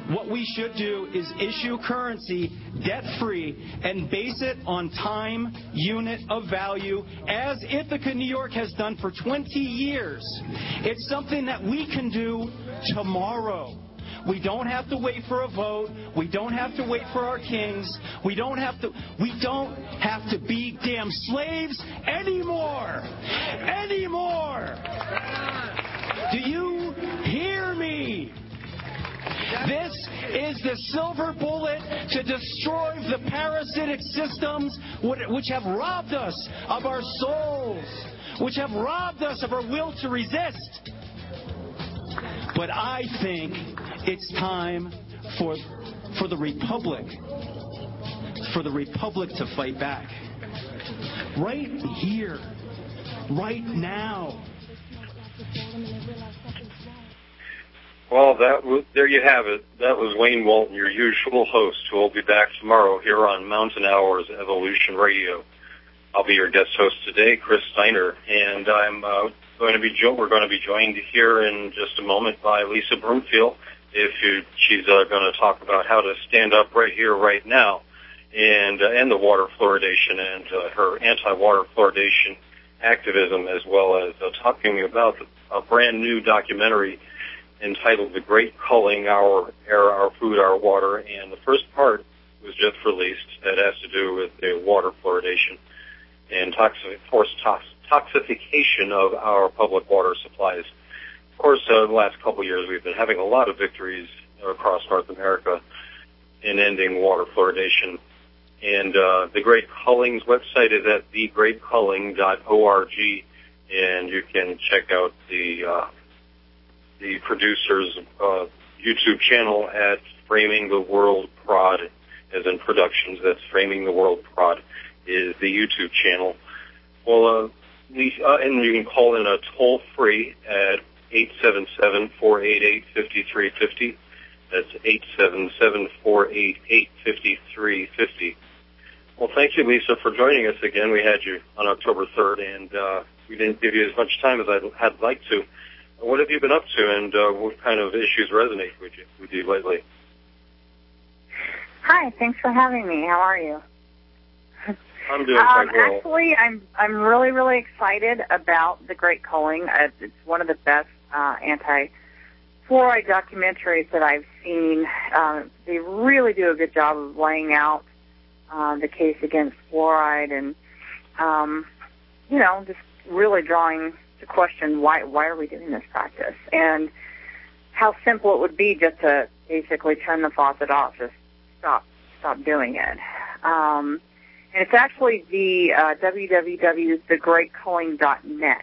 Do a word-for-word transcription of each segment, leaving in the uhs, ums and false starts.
what we should do is issue currency debt-free and base it on time unit of value, as Ithaca, New York has done for twenty years. It's something that we can do tomorrow. We don't have to wait for a vote. We don't have to wait for our kings. We don't have to we don't have to be damn slaves anymore. Anymore. Do you hear me? This is the silver bullet to destroy the parasitic systems which have robbed us of our souls, which have robbed us of our will to resist. But I think it's time for, for the Republic, for the Republic to fight back. Right here, right now. Well, that was, there you have it. That was Wayne Walton, your usual host, who will be back tomorrow here on Mountain Hours Evolution Radio. I'll be your guest host today, Chris Steiner, and I'm uh, going to be jo- we're going to be joined here in just a moment by Lisa Broomfield. If you, she's uh, going to talk about how to stand up right here, right now, and uh, and the water fluoridation and uh, her anti-water fluoridation activism, as well as uh, talking about a brand new documentary entitled "The Great Culling: Our Air, Our Food, Our Water." And the first part was just released that has to do with the water fluoridation and toxic, forced tox, toxification of our public water supplies. Of course, uh, the last couple of years we've been having a lot of victories across North America in ending water fluoridation. And uh, the Great Culling's website is at the great culling dot org, and you can check out the uh, the producer's uh, YouTube channel at Framing the World Prod, as in Productions. That's Framing the World Prod is the YouTube channel. Well, uh, we, uh, and you can call in a toll-free at eight seven seven, four eight eight, five three five zero. That's eight seven seven, four eight eight, five three five zero. Well, thank you, Lisa, for joining us again. We had you on October third, and uh, we didn't give you as much time as I had liked to. What have you been up to, and uh, what kind of issues resonate with you, with you lately? Hi, thanks for having me. How are you? I'm doing quite um, well. Actually, I'm I'm really, really excited about The Great Culling. Uh, it's one of the best uh, anti-fluoride documentaries that I've seen. Uh, they really do a good job of laying out uh, the case against fluoride and, um, you know, just really drawing to question why why are we doing this practice, and how simple it would be just to basically turn the faucet off, just stop stop doing it. Um, and it's actually the uh, w w w dot the great culling dot net.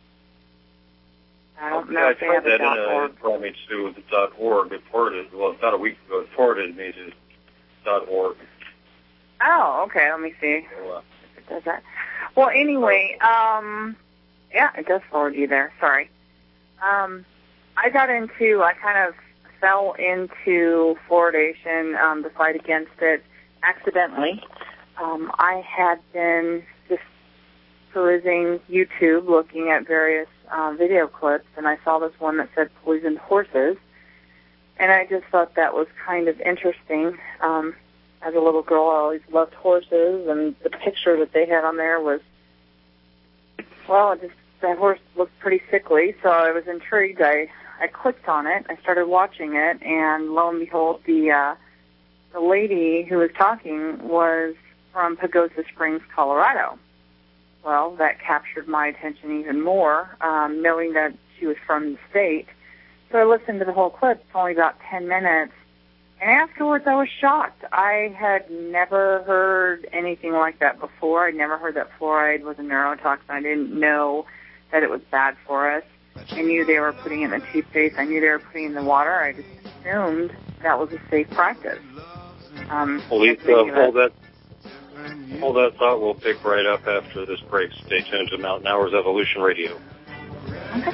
I don't okay, know I if they tried have a that, dot and uh, org. it brought me to the dot org. It forwarded, well, about a week ago, it forwarded me to dot org. Oh, okay. Let me see So, uh, if it does that. Well, anyway, um, yeah, it does forward you there. Sorry. Um, I got into, I kind of fell into fluoridation, um, the fight against it, accidentally. Um, I had been just perusing YouTube, looking at various uh, video clips, and I saw this one that said poisoned horses, and I just thought that was kind of interesting. Um, as a little girl, I always loved horses, and the picture that they had on there was, well, it just, that horse looked pretty sickly, so I was intrigued. I, I clicked on it, I started watching it, and lo and behold, the uh, the lady who was talking was from Pagosa Springs, Colorado. Well, that captured my attention even more, um, knowing that she was from the state. So I listened to the whole clip. It's only about ten minutes. And afterwards, I was shocked. I had never heard anything like that before. I'd never heard that fluoride was a neurotoxin. I didn't know that it was bad for us. I knew they were putting it in the toothpaste. I knew they were putting it in the water. I just assumed that was a safe practice. Um, well, Lisa, hold that, hold that thought. We'll pick right up after this break. Stay tuned to Mountain Hours Evolution Radio. Okay.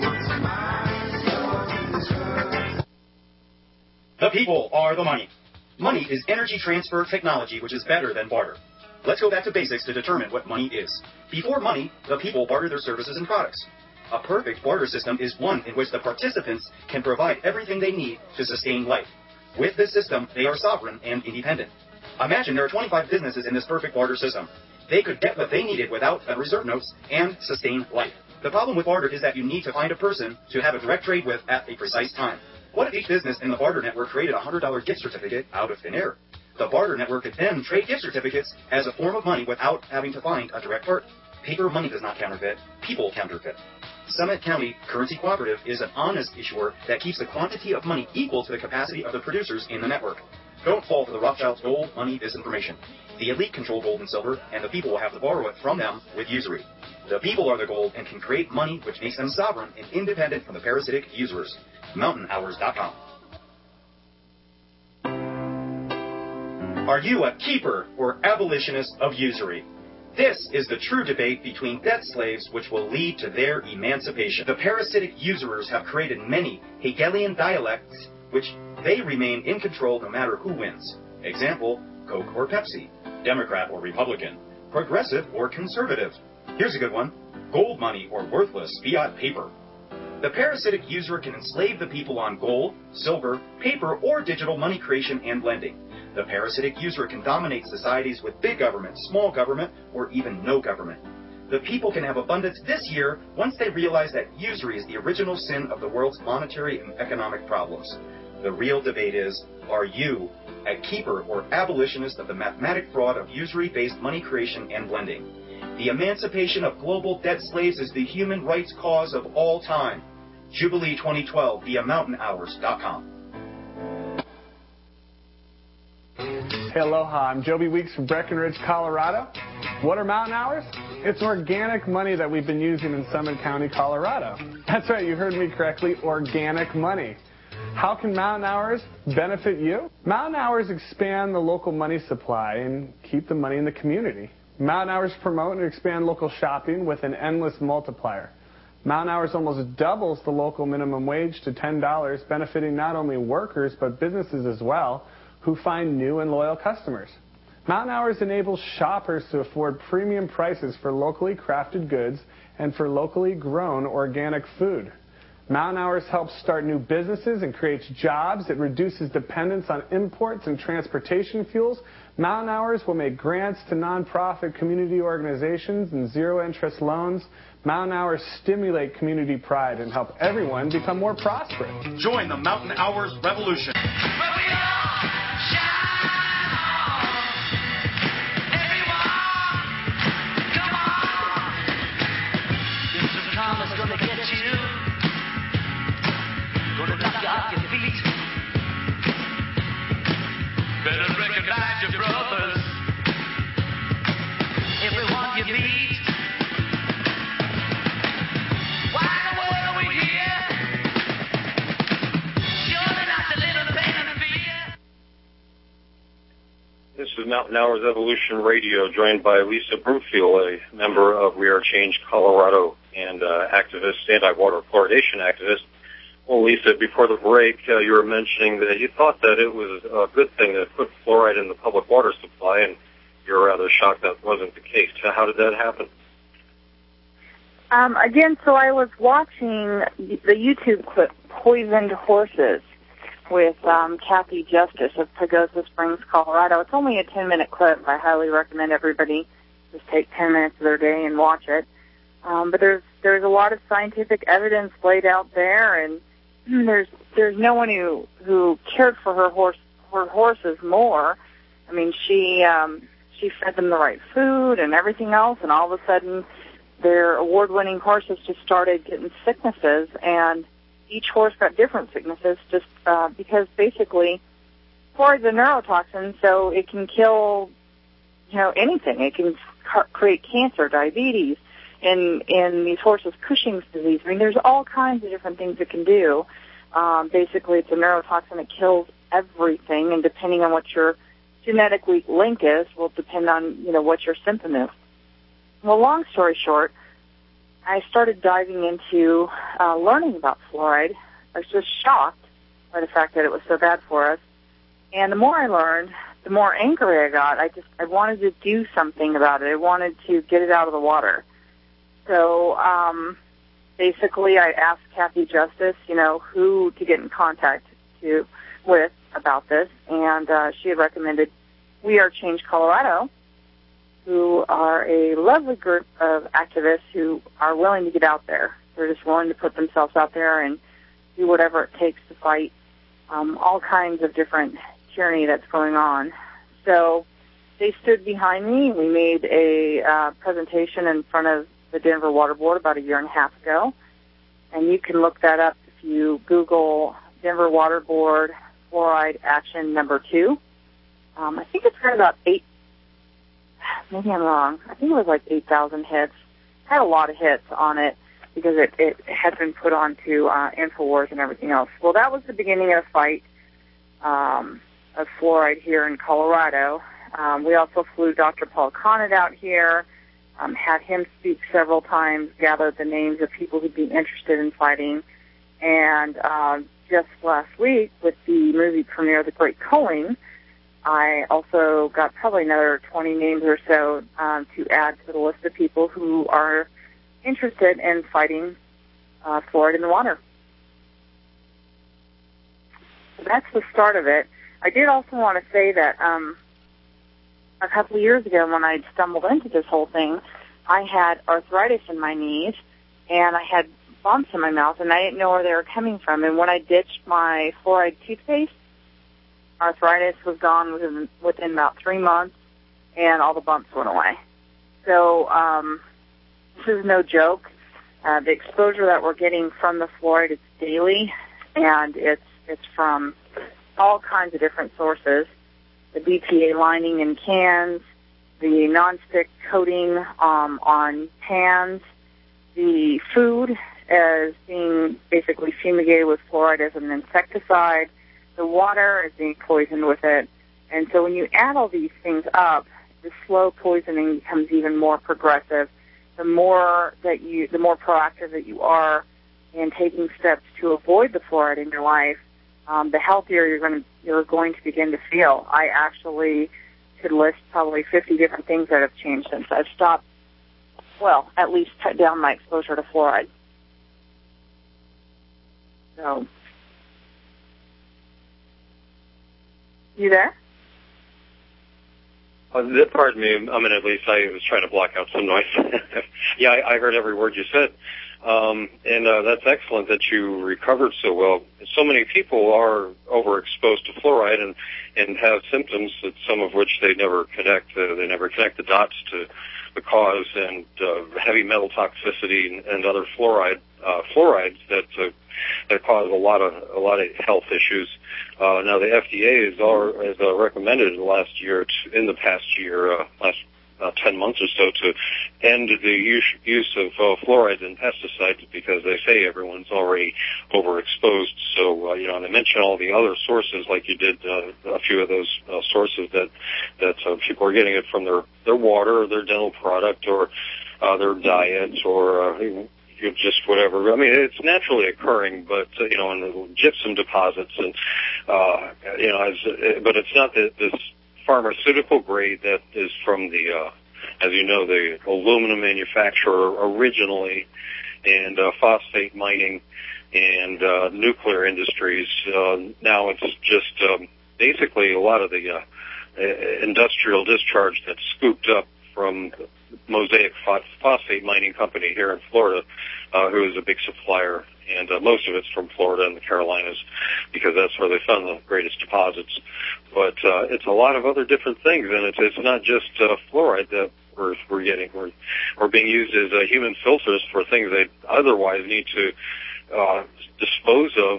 The people are the money. Money is energy transfer technology which is better than barter. Let's go back to basics to determine what money is. Before money, the people barter their services and products. A perfect barter system is one in which the participants can provide everything they need to sustain life. With this system, they are sovereign and independent. Imagine there are twenty-five businesses in this perfect barter system. They could get what they needed without the reserve notes and sustain life. The problem with barter is that you need to find a person to have a direct trade with at a precise time. What if each business in the barter network created a one hundred dollar gift certificate out of thin air? The barter network could then trade gift certificates as a form of money without having to find a direct part. Paper money does not counterfeit. People counterfeit. Summit County Currency Cooperative is an honest issuer that keeps the quantity of money equal to the capacity of the producers in the network. Don't fall for the Rothschilds' gold, money, disinformation. The elite control gold and silver, and the people will have to borrow it from them with usury. The people are the gold and can create money which makes them sovereign and independent from the parasitic usurers. mountain hours dot com. Are you a keeper or abolitionist of usury? This is the true debate between debt slaves which will lead to their emancipation. The parasitic usurers have created many Hegelian dialects which they remain in control no matter who wins. Example, Coke or Pepsi, Democrat or Republican, progressive or conservative. Here's a good one, gold money or worthless fiat paper. The parasitic usurer can enslave the people on gold, silver, paper, or digital money creation and lending. The parasitic usurer can dominate societies with big government, small government, or even no government. The people can have abundance this year once they realize that usury is the original sin of the world's monetary and economic problems. The real debate is, are you a keeper or abolitionist of the mathematic fraud of usury-based money creation and lending? The emancipation of global debt slaves is the human rights cause of all time. Jubilee twenty twelve via mountain hours dot com. Hey, aloha. I'm Joby Weeks from Breckenridge, Colorado. What are mountain hours? It's organic money that we've been using in Summit County, Colorado. That's right, you heard me correctly, organic money. How can mountain hours benefit you? Mountain hours expand the local money supply and keep the money in the community. Mountain hours promote and expand local shopping with an endless multiplier. Mountain hours almost doubles the local minimum wage to ten dollars, benefiting not only workers but businesses as well, who find new and loyal customers. Mountain Hours enables shoppers to afford premium prices for locally crafted goods and for locally grown organic food. Mountain Hours helps start new businesses and creates jobs. It reduces dependence on imports and transportation fuels. Mountain Hours will make grants to nonprofit community organizations and zero-interest loans. Mountain Hours stimulate community pride and help everyone become more prosperous. Join the Mountain Hours revolution. Gonna get you, gonna knock you off your feet. Better recognize your brothers, everyone you meet. Why in the world are we here? Surely not the little pain and fear. This is Mountain Hours Evolution Radio, joined by Lisa Brutfield, a member of We Are Change Colorado and uh, activist, anti-water fluoridation activist. Well, Lisa, before the break, uh, you were mentioning that you thought that it was a good thing to put fluoride in the public water supply, and you're rather shocked that wasn't the case. How did that happen? Um, again, so I was watching the YouTube clip, Poisoned Horses, with um, Kathy Justice of Pagosa Springs, Colorado. It's only a ten-minute clip. I highly recommend everybody just take ten minutes of their day and watch it. Um, but there's there's a lot of scientific evidence laid out there, and there's there's no one who who cared for her horse her horses more. I mean, she um, she fed them the right food and everything else, and all of a sudden, their award-winning horses just started getting sicknesses, and each horse got different sicknesses just uh, because basically fluoride's a neurotoxin, so it can kill you know anything. It can ca- create cancer, diabetes. In, in these horses, Cushing's disease. I mean, there's all kinds of different things it can do. Um, basically, it's a neurotoxin that kills everything, and depending on what your genetic weak link is, will depend on, you know, what your symptom is. Well, long story short, I started diving into uh, learning about fluoride. I was just shocked by the fact that it was so bad for us. And the more I learned, the more angry I got. I just, I wanted to do something about it. I wanted to get it out of the water. So, um, basically I asked Kathy Justice, you know, who to get in contact to, with about this, and, uh, she had recommended We Are Change Colorado, who are a lovely group of activists who are willing to get out there. They're just willing to put themselves out there and do whatever it takes to fight, um, all kinds of different tyranny that's going on. So they stood behind me. We made a uh, presentation in front of the Denver Water Board about a year and a half ago, and you can look that up if you Google Denver Water Board Fluoride Action Number Two. Um, I think it's got about eight, maybe I'm wrong, I think it was like eight thousand hits. It had a lot of hits on it because it, it had been put onto uh, InfoWars and everything else. Well, that was the beginning of the fight. Um, of fluoride here in Colorado. Um, we also flew Doctor Paul Conant out here, um, had him speak several times, gathered the names of people who'd be interested in fighting, and uh, just last week with the movie premiere, The Great Culling, I also got probably another twenty names or so um, to add to the list of people who are interested in fighting uh, fluoride in the water. So that's the start of it. I did also want to say that um, a couple of years ago when I stumbled into this whole thing, I had arthritis in my knees, and I had bumps in my mouth, and I didn't know where they were coming from. And when I ditched my fluoride toothpaste, arthritis was gone within, within about three months, and all the bumps went away. So um, this is no joke. Uh, the exposure that we're getting from the fluoride is daily, and it's it's from all kinds of different sources. The B P A lining in cans, the nonstick coating um, on pans, the food as being basically fumigated with fluoride as an insecticide, the water is being poisoned with it. And so when you add all these things up, the slow poisoning becomes even more progressive. The more that you, the more proactive that you are in taking steps to avoid the fluoride in your life, Um, the healthier you're going to you're going to begin to feel. I actually could list probably fifty different things that have changed since I've stopped. Well, at least cut down my exposure to fluoride. So, you there? Uh, pardon me, I mean, at least I was trying to block out some noise. yeah, I, I heard every word you said. Um, and uh, that's excellent that you recovered so well. So many people are overexposed to fluoride and, and have symptoms, that some of which they never connect. Uh, they never connect the dots to the cause, and uh, heavy metal toxicity and, and other fluoride uh, fluorides that uh, that cause a lot of a lot of health issues. Uh, now the F D A has, all, has uh, recommended in the last year, to, in the past year, uh, last Uh, ten months or so, to end the use, use of uh, fluorides and pesticides, because they say everyone's already overexposed. So, uh, you know, and they mention all the other sources, like you did uh, a few of those uh, sources that that uh, people are getting it from their, their water or their dental product or uh, their diet or uh, just whatever. I mean, it's naturally occurring, but, uh, you know, in the gypsum deposits and, uh, you know, as, but it's not the, this pharmaceutical grade that is from the, uh, as you know, the aluminum manufacturer originally, and uh, phosphate mining and uh, nuclear industries. Uh, now it's just um, basically a lot of the uh, industrial discharge that's scooped up from Mosaic Phosphate Mining Company here in Florida, uh, who is a big supplier, and uh, most of it's from Florida and the Carolinas, because that's where they found the greatest deposits. But uh, it's a lot of other different things, and it's, it's not just uh, fluoride that we're, we're getting. We're, we're being used as uh, human filters for things they otherwise need to uh, dispose of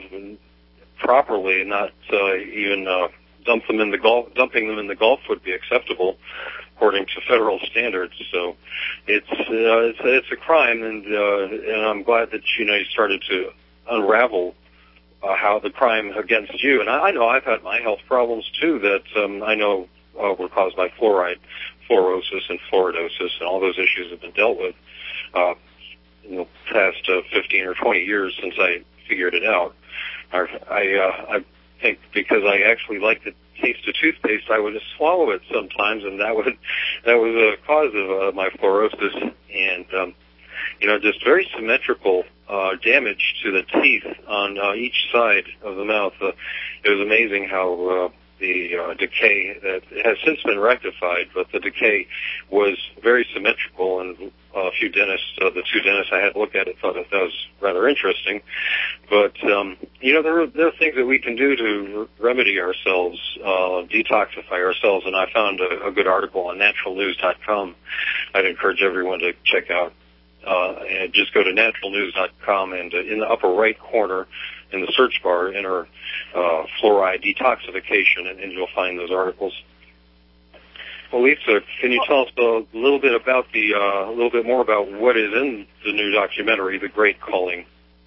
properly, and not uh, even uh, dump them in the Gulf. Dumping them in the Gulf would be acceptable according to federal standards. So it's uh, it's, it's a crime, and uh, and I'm glad that you know you started to unravel uh, how the crime against you. And I, I know I've had my health problems too that um, I know uh, were caused by fluoride, fluorosis, and fluoridosis, and all those issues have been dealt with uh, in the past uh, fifteen or twenty years since I figured it out. I I, uh, I think because I actually like to taste of toothpaste, I would just swallow it sometimes, and that would that was a cause of uh, my fluorosis. And um, you know, just very symmetrical uh, damage to the teeth on uh, each side of the mouth. Uh, it was amazing how. Uh, the uh, decay that has since been rectified, but the decay was very symmetrical, and a few dentists, uh, the two dentists I had look at it, thought that that was rather interesting. But, um, you know, there are, there are things that we can do to remedy ourselves, uh, detoxify ourselves, and I found a, a good article on natural news dot com I'd encourage everyone to check out. Uh, and just go to natural news dot com, and uh, in the upper right corner, in the search bar, enter uh, fluoride detoxification, and, and you'll find those articles. Well, Lisa, can you tell us a little bit about the, uh, a little bit more about what is in the new documentary, The Great Culling?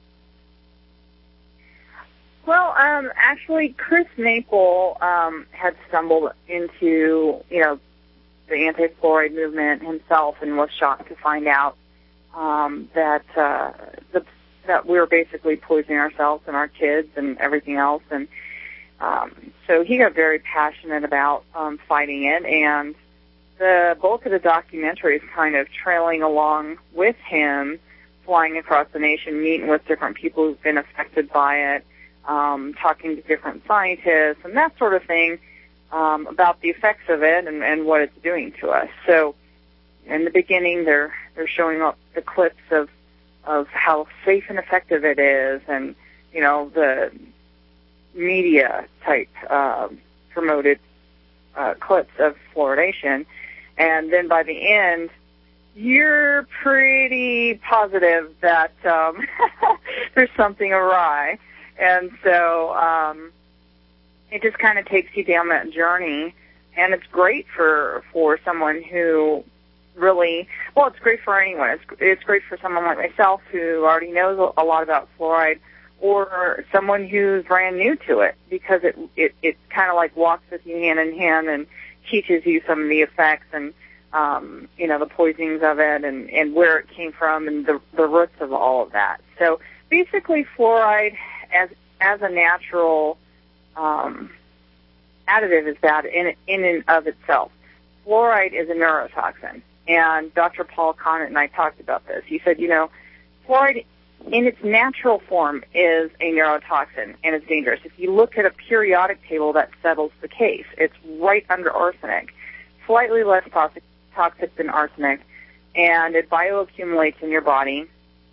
Well, um, actually, Chris Maple um, had stumbled into, you know, the anti-fluoride movement himself, and was shocked to find out um, that uh, the that we were basically poisoning ourselves and our kids and everything else. And um, so he got very passionate about um, fighting it, and the bulk of the documentary is kind of trailing along with him, flying across the nation, meeting with different people who've been affected by it, um, talking to different scientists and that sort of thing um, about the effects of it and, and what it's doing to us. So in the beginning, they're they're showing up the clips of of how safe and effective it is, and, you know, the media type uh, promoted uh, clips of fluoridation. And then by the end, you're pretty positive that um, there's something awry. And so um, it just kind of takes you down that journey. And it's great for, for someone who really, well, it's great for anyone. It's, it's great for someone like myself who already knows a lot about fluoride, or someone who's brand new to it, because it it, it kind of like walks with you hand in hand and teaches you some of the effects and, um, you know, the poisonings of it, and, and where it came from, and the, the roots of all of that. So basically, fluoride as as a natural um, additive is bad in in and of itself. Fluoride is a neurotoxin. And Doctor Paul Conant and I talked about this. He said, you know, fluoride in its natural form is a neurotoxin, and it's dangerous. If you look at a periodic table, that settles the case. It's right under arsenic, slightly less toxic, toxic than arsenic, and it bioaccumulates in your body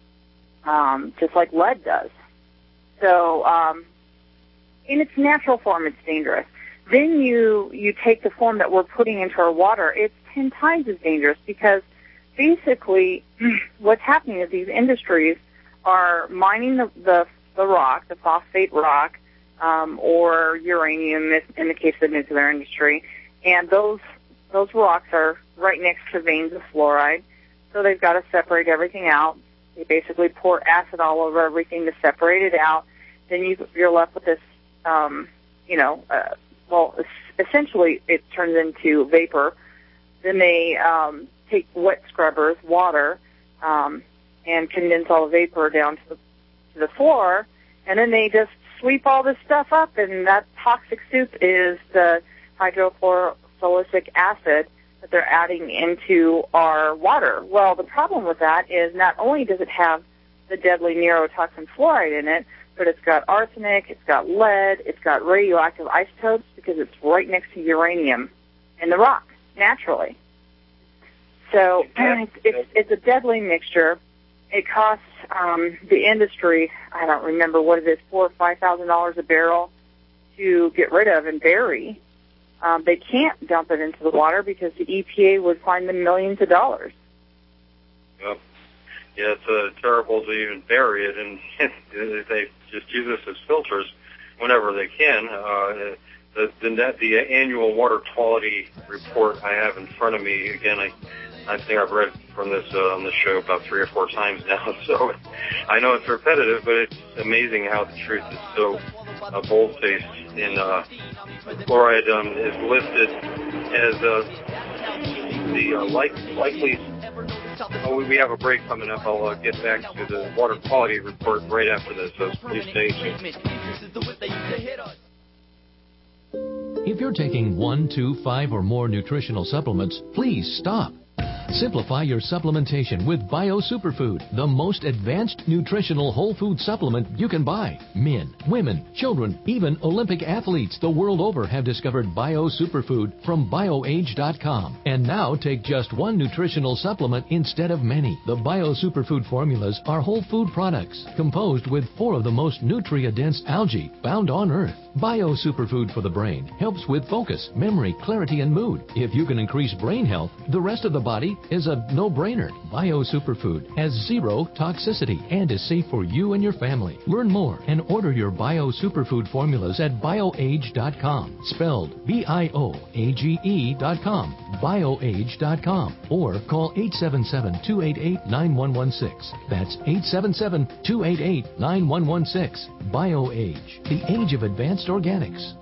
um, just like lead does. So um, in its natural form, it's dangerous. Then you, you take the form that we're putting into our water, it's ten times as dangerous, because basically what's happening is these industries are mining the, the, the rock, the phosphate rock, um, or uranium in the case of the nuclear industry, and those those rocks are right next to veins of fluoride, so they've got to separate everything out. They basically pour acid all over everything to separate it out. Then you, you're left with this, um, you know, uh, well, essentially it turns into vapor. Then they um, take wet scrubbers, water, um, and condense all the vapor down to the, to the floor, and then they just sweep all this stuff up, and that toxic soup is the hydrofluorosilicic acid that they're adding into our water. Well, the problem with that is not only does it have the deadly neurotoxin fluoride in it, but it's got arsenic, it's got lead, it's got radioactive isotopes, because it's right next to uranium in the rock, naturally. So it's, it's, it's a deadly mixture. It costs um, the industry, I don't remember what it is, four or five thousand dollars a barrel to get rid of and bury. Um, they can't dump it into the water because the E P A would fine them millions of dollars. Yep. Yeah, it's uh, terrible to even bury it, and they just use this as filters whenever they can. Uh, the, the, the annual water quality report I have in front of me, again, I, I think I've read from this uh, on this show about three or four times now, so I know it's repetitive, but it's amazing how the truth is so uh, bold-faced. In uh, fluoride um, is listed as uh, the uh, like, likely. Oh, we have a break coming up. I'll uh, get back to the water quality report right after this, so please stay tuned. If you're taking one, two, five, or more nutritional supplements, please stop. Simplify your supplementation with Bio Superfood, the most advanced nutritional whole food supplement you can buy. Men, women, children, even Olympic athletes the world over have discovered Bio Superfood from bio age dot com. And now take just one nutritional supplement instead of many. The Bio Superfood formulas are whole food products composed with four of the most nutrient-dense algae found on Earth. Bio Superfood for the brain helps with focus, memory, clarity, and mood. If you can increase brain health, the rest of the body is a no-brainer. Bio Superfood has zero toxicity and is safe for you and your family. Learn more and order your Bio Superfood formulas at bio age dot com, spelled B I O A G E dot com, bio age dot com, or call eight seven seven, two eight eight, nine one one six. That's eight seven seven, two eight eight, nine one one six. BioAge, the age of advanced organics.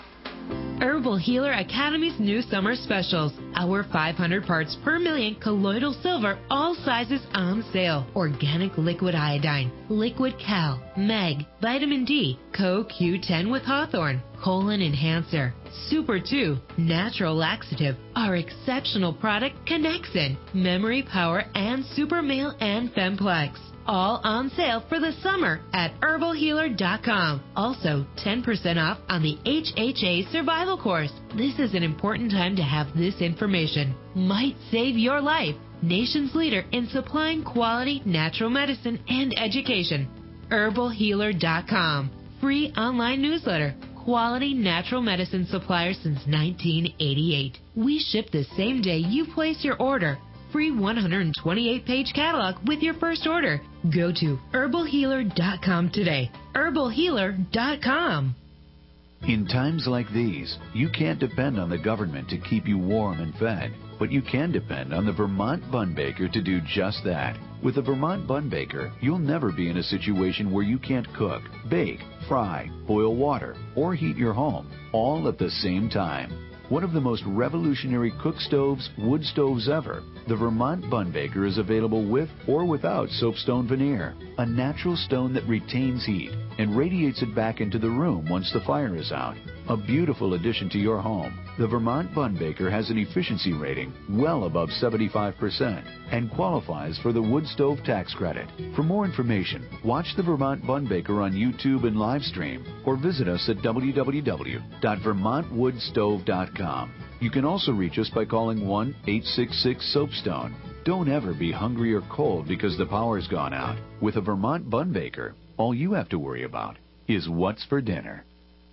Herbal Healer Academy's new summer specials. Our five hundred parts per million colloidal silver, all sizes on sale. Organic liquid iodine, liquid cal, meg, vitamin D, Co Q ten with Hawthorne, colon enhancer, Super two, natural laxative, our exceptional product Connexin, memory power, and Super Male and Femplex. All on sale for the summer at herbal healer dot com. Also, ten percent off on the H H A Survival Course. This is an important time to have this information. Might save your life. Nation's leader in supplying quality natural medicine and education. herbal healer dot com. Free online newsletter. Quality natural medicine supplier since nineteen eighty-eight. We ship the same day you place your order. Free one hundred twenty-eight page catalog with your first order. Go to herbal healer dot com today. herbal healer dot com. In times like these, you can't depend on the government to keep you warm and fed, but you can depend on the Vermont Bun Baker to do just that. With the Vermont Bun Baker, you'll never be in a situation where you can't cook, bake, fry, boil water, or heat your home, all at the same time. One of the most revolutionary cook stoves, wood stoves ever, the Vermont Bun Baker is available with or without soapstone veneer, a natural stone that retains heat and radiates it back into the room once the fire is out. A beautiful addition to your home, the Vermont Bun Baker has an efficiency rating well above seventy-five percent and qualifies for the wood stove tax credit. For more information, watch the Vermont Bun Baker on YouTube and live stream, or visit us at w w w dot vermont wood stove dot com. You can also reach us by calling one eight six six soapstone. Don't ever be hungry or cold because the power's gone out. With a Vermont Bun Baker, all you have to worry about is what's for dinner.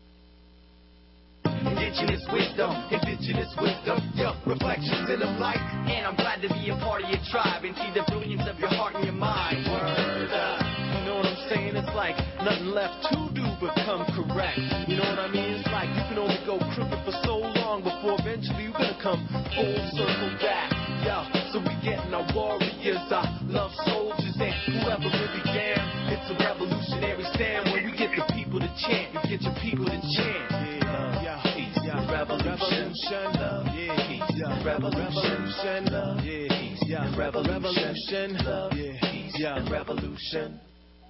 Indigenous wisdom, indigenous wisdom, yeah, reflections in the light. And I'm glad to be a part of your tribe and see the brilliance of your heart and your mind. Word up. You know what I'm saying? It's like nothing left to do but come correct. You know what I mean? It's like you can only go crooked for so long before eventually you're gonna come full circle back. Yeah, so we getting our warriors, our love soldiers, and whoever really began. It's a revolutionary stand when we get the people to chant. You get your people to chant. Yeah, yeah, revolution, love, yeah, peace, yeah, revolution, love, yeah, peace, yeah, revolution, love, yeah, peace, yeah, revolution.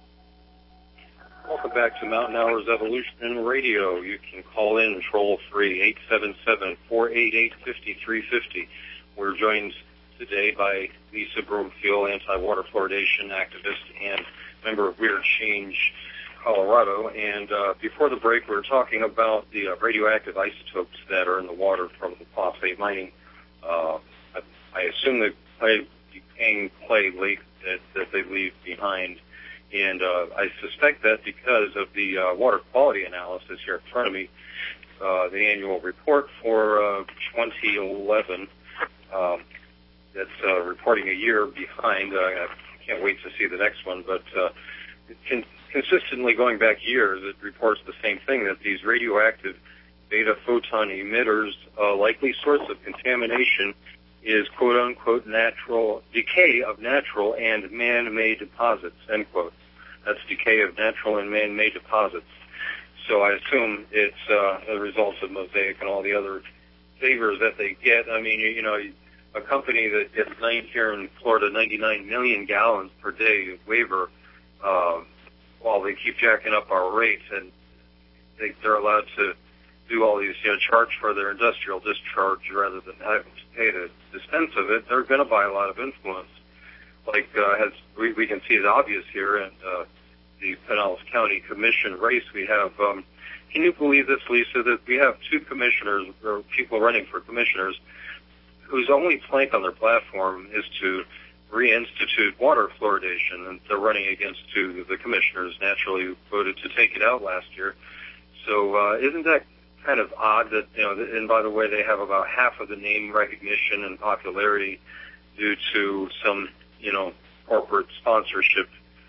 Welcome back to Mountain Hours Evolution Radio. You can call in toll free eight seven seven, four eight eight, five three five zero. We're joined today by Lisa Broomfield, anti-water fluoridation activist and member of Weird Change Colorado. And uh, before the break, we were talking about the uh, radioactive isotopes that are in the water from the phosphate mining. Uh, I, I assume the clay, decaying clay lake that, that they leave behind. And uh, I suspect that because of the uh, water quality analysis here in front of me, uh, the annual report for uh, twenty eleven, um, that's uh, reporting a year behind. Uh, I can't wait to see the next one, but uh, con- consistently going back years, it reports the same thing, that these radioactive beta photon emitters, uh, likely source of contamination is quote-unquote natural decay of natural and man-made deposits, end quote. That's decay of natural and man-made deposits. So I assume it's uh, the results of Mosaic and all the other favors that they get. I mean, you, you know, a company that gets nine here in Florida, ninety-nine million gallons per day waiver, uh, while they keep jacking up our rates, and they, they're allowed to do all these you know, charge for their industrial discharge rather than having to pay to dispense of it, they're going to buy a lot of influence. Like, uh, as we, we can see it obvious here in uh, the Pinellas County Commission race we have. Um, can you believe this, Lisa, that we have two commissioners, or people running for commissioners, whose only plank on their platform is to reinstitute water fluoridation, and they're running against two of the commissioners naturally who voted to take it out last year. So uh, isn't that kind of odd that, you know, and by the way, they have about half of the name recognition and popularity due to some, you know, corporate sponsorship.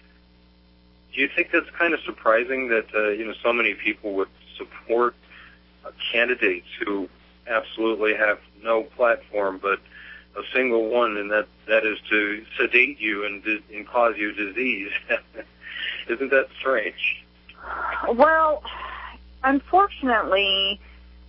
Do you think that's kind of surprising that, uh, you know, so many people would support uh, candidates who absolutely have no platform but a single one, and that, that is to sedate you and, and cause you disease? Isn't that strange? Well, unfortunately,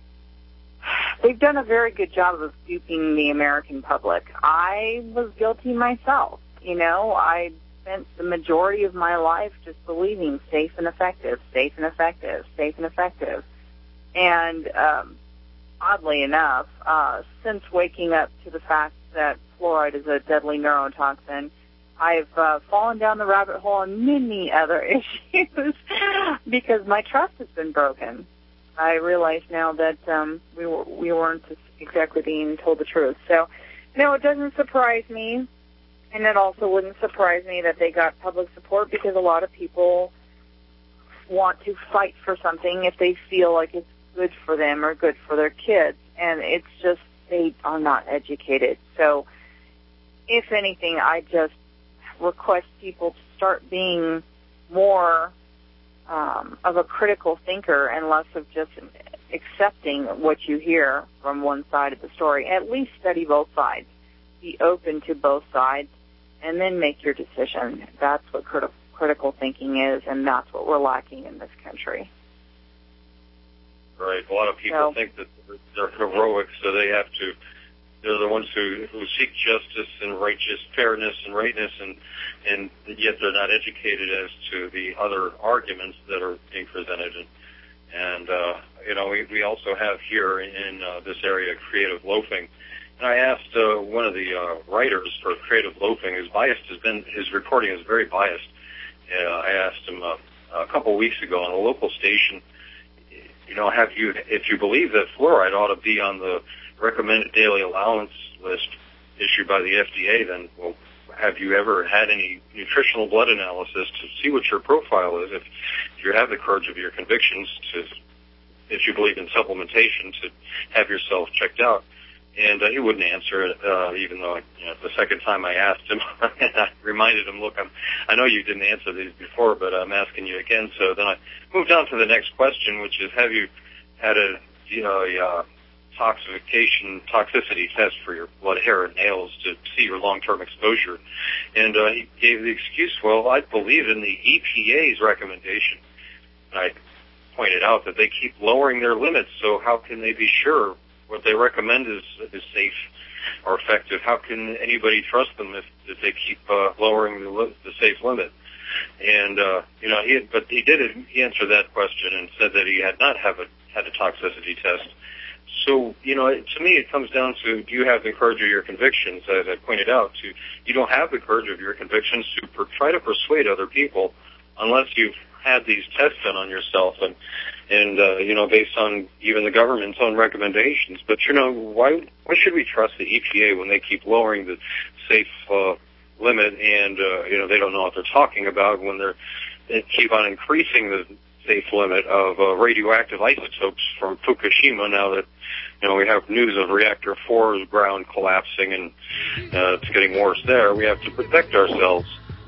they've done a very good job of duping the American public. I was guilty myself. You know, I spent the majority of my life just believing safe and effective, safe and effective, safe and effective. And um, oddly enough, uh, since waking up to the fact that fluoride is a deadly neurotoxin, I've uh, fallen down the rabbit hole on many other issues because my trust has been broken. I realize now that um, we, were, we weren't exactly being told the truth. So, no, it doesn't surprise me, and it also wouldn't surprise me that they got public support because a lot of people want to fight for something if they feel like it's good for them or good for their kids, and it's just they are not educated. So, if anything, I just request people to start being more um, of a critical thinker and less of just accepting what you hear from one side of the story. At least study both sides. Be open to both sides, and then make your decision. That's what criti- critical thinking is, and that's what we're lacking in this country. Right. A lot of people So, think that they're heroic, so they have to, they're the ones who, who seek justice and righteous fairness and rightness, and, and yet they're not educated as to the other arguments that are being presented. And, and uh, you know, we, we also have here in uh, this area creative loafing. And I asked uh, one of the uh, writers for creative loafing, his bias has been, his reporting is very biased. Uh, I asked him uh, a couple weeks ago on a local station, you know, have you, if you believe that fluoride ought to be on the recommended daily allowance list issued by the F D A, then, well, have you ever had any nutritional blood analysis to see what your profile is? If, if you have the courage of your convictions to, if you believe in supplementation, to have yourself checked out. And uh, he wouldn't answer it, uh, even though, you know, the second time I asked him, I reminded him, look, I'm, I know you didn't answer these before, but I'm asking you again. So then I moved on to the next question, which is, have you had a, you know, a uh, toxification, toxicity test for your blood, hair, and nails to see your long-term exposure? And uh, he gave the excuse, well, I believe in the E P A's recommendation. And I pointed out that they keep lowering their limits, so how can they be sure what they recommend is, is safe or effective? How can anybody trust them if, if they keep uh, lowering the, li- the safe limit? And uh, you know, he had, but he did he answered that question and said that he had not have a, had a toxicity test. So you know, it, to me, it comes down to, do you have the courage of your convictions? As I pointed out, to you don't have the courage of your convictions to per, try to persuade other people unless you've had these tests done on yourself, and and uh, you know, based on even the government's own recommendations. But you know, why why should we trust the E P A when they keep lowering the safe uh, limit, and uh, you know, they don't know what they're talking about when they're they keep on increasing the safe limit of uh, radioactive isotopes from Fukushima? Now that, you know, we have news of reactor four's ground collapsing, and uh, it's getting worse there, we have to protect ourselves.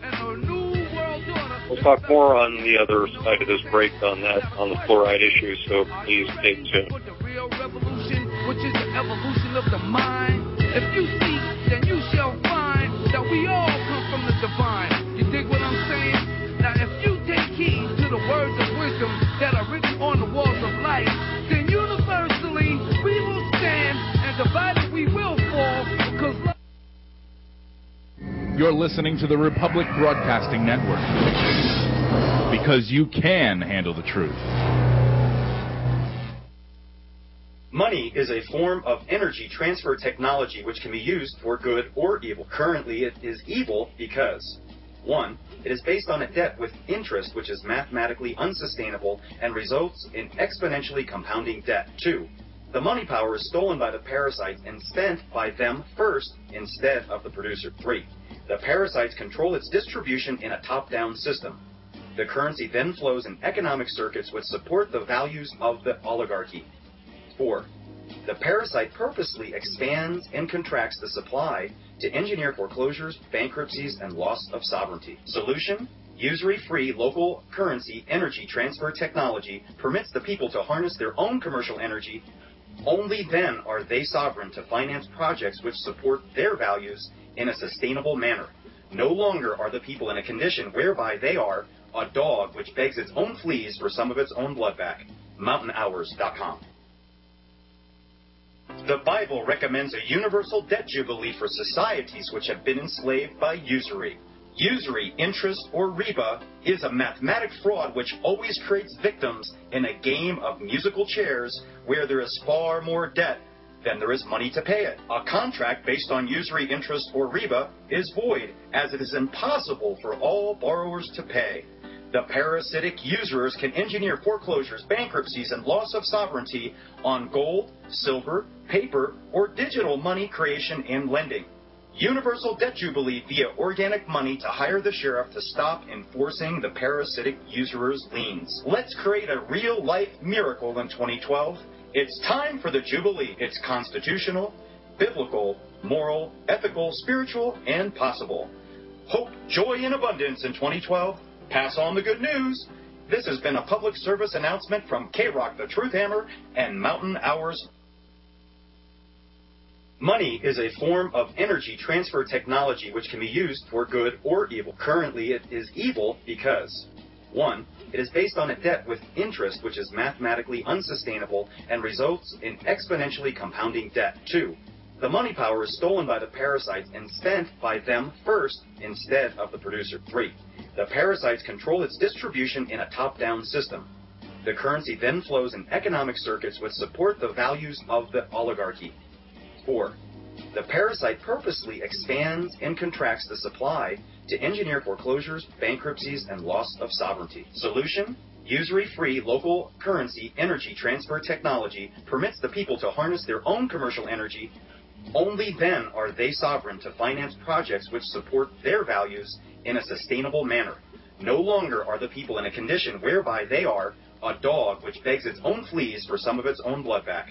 We'll talk more on the other side of this break on that, on the fluoride issue, so please stay tuned. The real revolution, which is the evolution of the mind. If you seek, then you shall find that we all come from the divine. You dig what I'm saying? Now, if you take heed to the words of wisdom that are written on the walls of life, then universally we will stand, and divided we will fall, because love. You're listening to the Republic Broadcasting Network, because you can handle the truth. Money is a form of energy transfer technology which can be used for good or evil. Currently, it is evil because, one, it is based on a debt with interest which is mathematically unsustainable and results in exponentially compounding debt. Two, the money power is stolen by the parasites and spent by them first instead of the producer. Three, the parasites control its distribution in a top-down system. The currency then flows in economic circuits which support the values of the oligarchy. Four, the parasite purposely expands and contracts the supply to engineer foreclosures, bankruptcies, and loss of sovereignty. Solution: usury-free local currency energy transfer technology permits the people to harness their own commercial energy. Only then are they sovereign to finance projects which support their values in a sustainable manner. No longer are the people in a condition whereby they are a dog which begs its own fleas for some of its own blood back. mountain hours dot com. The Bible recommends a universal debt jubilee for societies which have been enslaved by usury. Usury, interest, or riba is a mathematic fraud which always creates victims in a game of musical chairs where there is far more debt than there is money to pay it. A contract based on usury, interest, or riba is void, as it is impossible for all borrowers to pay. The parasitic usurers can engineer foreclosures, bankruptcies, and loss of sovereignty on gold, silver, paper, or digital money creation and lending. Universal debt jubilee via organic money to hire the sheriff to stop enforcing the parasitic usurers' liens. Let's create a real-life miracle in twenty twelve. It's time for the jubilee. It's constitutional, biblical, moral, ethical, spiritual, and possible. Hope, joy, and abundance in twenty twelve. Pass on the good news. This has been a public service announcement from K-Rock the Truth Hammer and Mountain Hours. Money is a form of energy transfer technology which can be used for good or evil. Currently, it is evil because, one, it is based on a debt with interest which is mathematically unsustainable and results in exponentially compounding debt. Two, the money power is stolen by the parasites and spent by them first instead of the producer. Three, the parasites control its distribution in a top-down system. The currency then flows in economic circuits which support the values of the oligarchy. Four, the parasite purposely expands and contracts the supply to engineer foreclosures, bankruptcies, and loss of sovereignty. Solution: usury-free local currency energy transfer technology permits the people to harness their own commercial energy. Only then are they sovereign to finance projects which support their values in a sustainable manner. No longer are the people in a condition whereby they are a dog which begs its own fleas for some of its own blood back.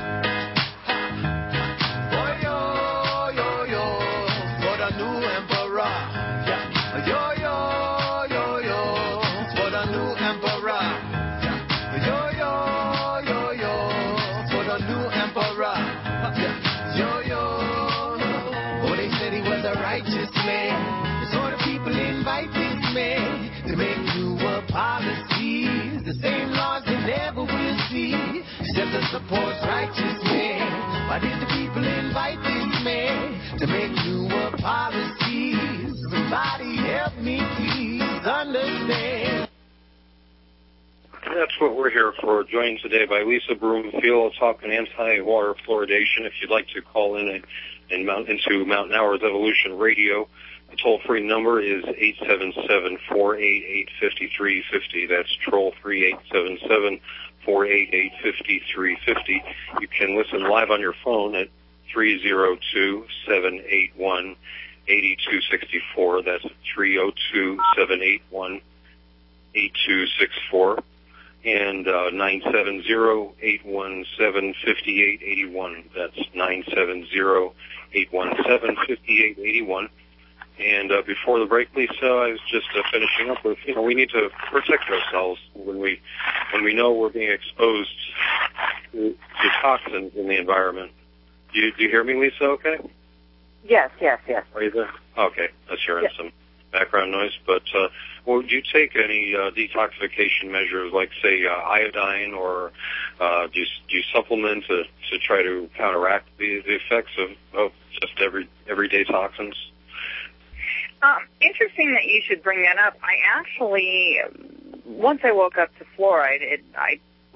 Supports righteous men. Why did the people invite this man to make newer policies? Somebody help me please understand. That's what we're here for. Joined today by Lisa Broomfield, talking anti-water fluoridation. If you'd like to call in and, and mount into Mountain Hours Evolution Radio, the toll-free number is eight seven seven, four eight eight, five three five zero. That's toll-free eight seven seven, four eight eight, five three five zero. You can listen live on your phone at three oh two, seven eight one, eight two six four. That's three oh two, seven eight one, eight two six four. And uh, nine seven zero, eight one seven, five eight eight one. That's nine seven zero, eight one seven, five eight eight one. And uh, before the break, Lisa, I was just uh, finishing up with, you know, we need to protect ourselves when we when we know we're being exposed to, to toxins in the environment. Do you, do you hear me, Lisa, okay? Yes, yes, yes. Are you there? Okay, that's hearing yes. some background noise. But uh, well, do you take any uh, detoxification measures, like, say, uh, iodine, or uh, do, you, do you supplement to, to try to counteract the, the effects of, of just every everyday toxins? Um, interesting that you should bring that up. I actually, once I woke up to fluoride, it, I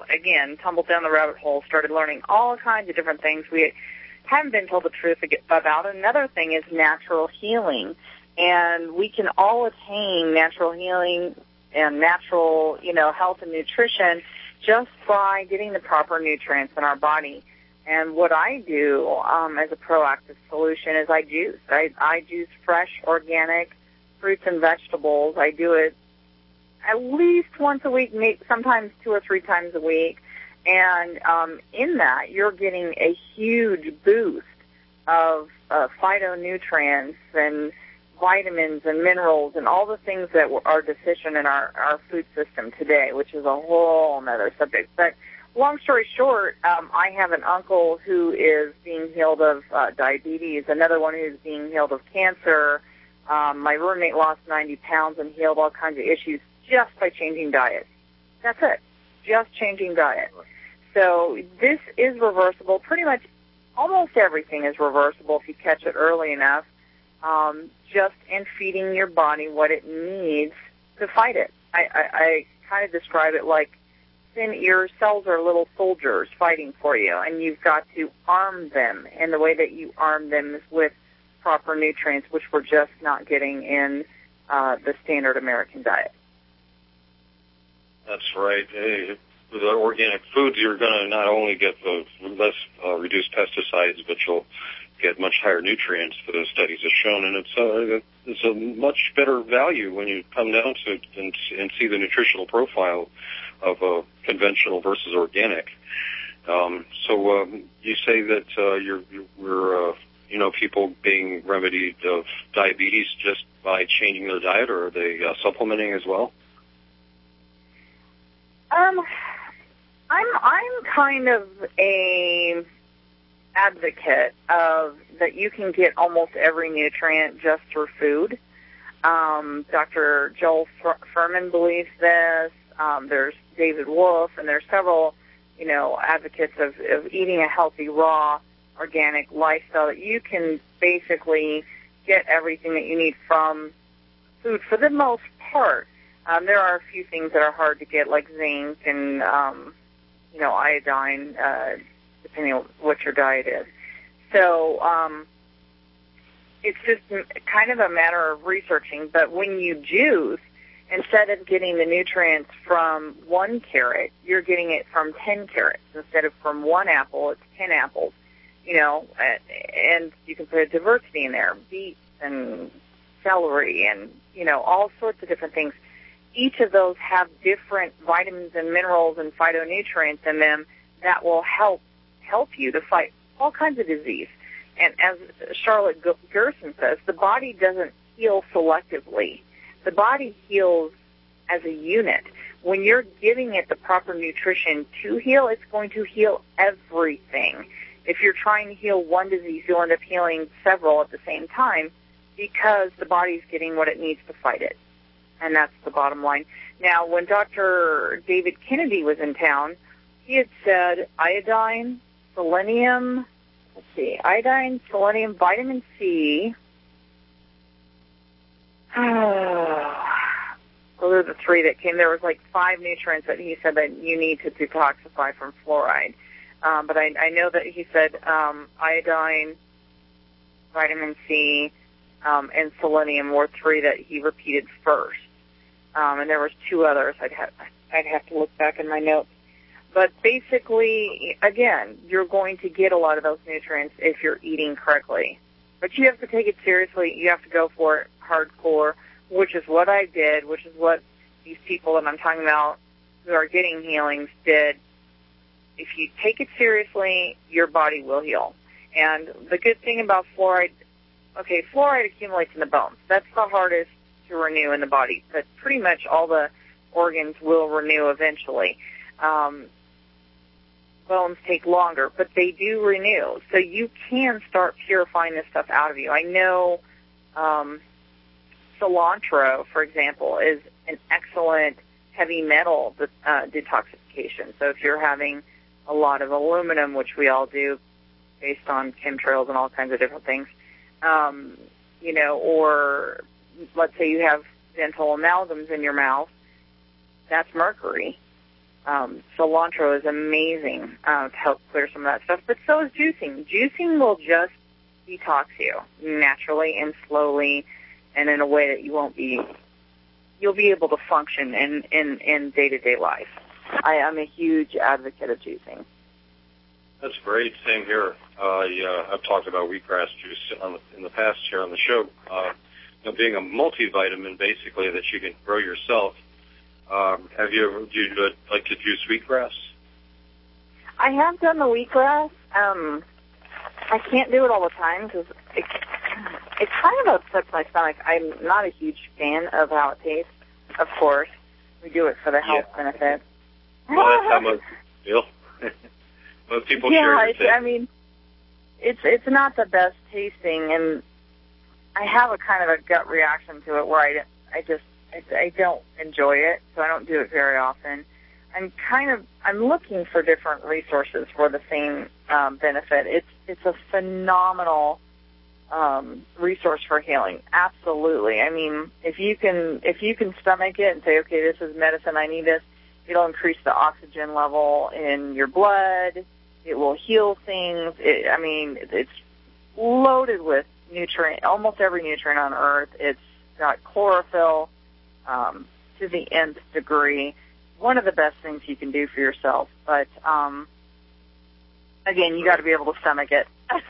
again, tumbled down the rabbit hole, started learning all kinds of different things we haven't been told the truth about. Another thing is natural healing. And we can all attain natural healing and natural, you know, health and nutrition just by getting the proper nutrients in our body. And what I do um, as a proactive solution is I juice. I, I juice fresh, organic fruits and vegetables. I do it at least once a week, maybe sometimes two or three times a week. And um, in that, you're getting a huge boost of uh, phytonutrients and vitamins and minerals and all the things that are deficient in our, our food system today, which is a whole other subject. But long story short, um, I have an uncle who is being healed of uh, diabetes, another one who's being healed of cancer. Um, my roommate lost ninety pounds and healed all kinds of issues just by changing diet. That's it, just changing diet. So this is reversible. Pretty much almost everything is reversible if you catch it early enough. Um, just in feeding your body what it needs to fight it. I, I, I kind of describe it like thin your cells are little soldiers fighting for you, and you've got to arm them. And the way that you arm them is with proper nutrients, which we're just not getting in uh, the standard American diet. That's right. Hey, with the organic foods, you're going to not only get the less uh, reduced pesticides, but you'll get much higher nutrients, the studies have shown, and it's a, it's a much better value when you come down to it and, and see the nutritional profile of uh, conventional versus organic. Um, so um, you say that uh, you're, you're uh, you know, people being remedied of diabetes just by changing their diet, or are they uh, supplementing as well? Um, I'm I'm kind of a advocate of that you can get almost every nutrient just through food. Um, Doctor Joel Furman believes this. Um, there's David Wolf, and there's several, you know, advocates of, of eating a healthy, raw, organic lifestyle that you can basically get everything that you need from food for the most part. Um, there are a few things that are hard to get, like zinc and, um, you know, iodine, uh, depending on what your diet is. So um, it's just kind of a matter of researching. But when you juice, instead of getting the nutrients from one carrot, you're getting it from ten carrots. Instead of from one apple, it's ten apples. You know, and you can put a diversity in there, beets and celery and, you know, all sorts of different things. Each of those have different vitamins and minerals and phytonutrients in them that will help help you to fight all kinds of disease. And as Charlotte Gerson says, the body doesn't heal selectively. The body heals as a unit. When you're giving it the proper nutrition to heal, it's going to heal everything. If you're trying to heal one disease, you'll end up healing several at the same time because the body's getting what it needs to fight it. And that's the bottom line. Now, when Doctor David Kennedy was in town, he had said iodine, selenium, let's see, iodine, selenium, vitamin C. Those are the three that came. There was like five nutrients that he said that you need to detoxify from fluoride. Um, but I, I know that he said um, iodine, vitamin C, um, and selenium were three that he repeated first. Um, and there was two others. I'd have, I'd have to look back in my notes. But basically, again, you're going to get a lot of those nutrients if you're eating correctly. But you have to take it seriously. You have to go for it hardcore, which is what I did, which is what these people that I'm talking about who are getting healings did. If you take it seriously, your body will heal. And the good thing about fluoride, okay, fluoride accumulates in the bones. That's the hardest to renew in the body, but pretty much all the organs will renew eventually. Um, bones take longer, but they do renew. So you can start purifying this stuff out of you. I know um, cilantro, for example, is an excellent heavy metal uh, detoxification. So if you're having a lot of aluminum, which we all do based on chemtrails and all kinds of different things, um, you know, or let's say you have dental amalgams in your mouth, that's mercury. Um, cilantro is amazing uh, to help clear some of that stuff, but so is juicing. Juicing will just detox you naturally and slowly, and in a way that you won't be, you'll be able to function in in, in day-to-day life. I am a huge advocate of juicing. That's great. Same here. Uh, yeah, I've talked about wheatgrass juice on the, in the past here on the show. Uh, you know, being a multivitamin, basically, that you can grow yourself. Um, have you ever, do you uh, like to juice wheatgrass? I have done the wheatgrass. Um, I can't do it all the time because it, it kind of upsets my stomach. I'm not a huge fan of how it tastes. Of course, we do it for the health yeah. benefits. Well, that's how most feel. Most people yeah, share it's, I mean, it's it's not the best tasting, and I have a kind of a gut reaction to it where I, I just I, I don't enjoy it, so I don't do it very often. I'm kind of I'm looking for different resources for the same um, benefit. It's it's a phenomenal um, resource for healing. Absolutely. I mean, if you can if you can stomach it and say, okay, this is medicine, I need this. It'll increase the oxygen level in your blood. It will heal things. It, I mean, it's loaded with nutrient, almost every nutrient on earth. It's got chlorophyll um, to the nth degree. One of the best things you can do for yourself. But, um, again, you got to be able to stomach it.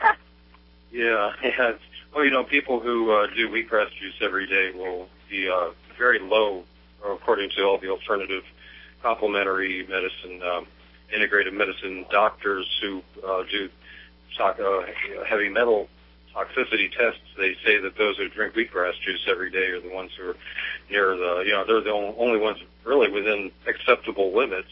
yeah, yeah. Well, you know, people who uh, do wheatgrass juice every day will be uh, very low, according to all the alternative complementary medicine, um, integrated medicine doctors who uh, do talk, uh, heavy metal toxicity tests. They say that those who drink wheatgrass juice every day are the ones who are near the, you know, they're the only ones really within acceptable limits,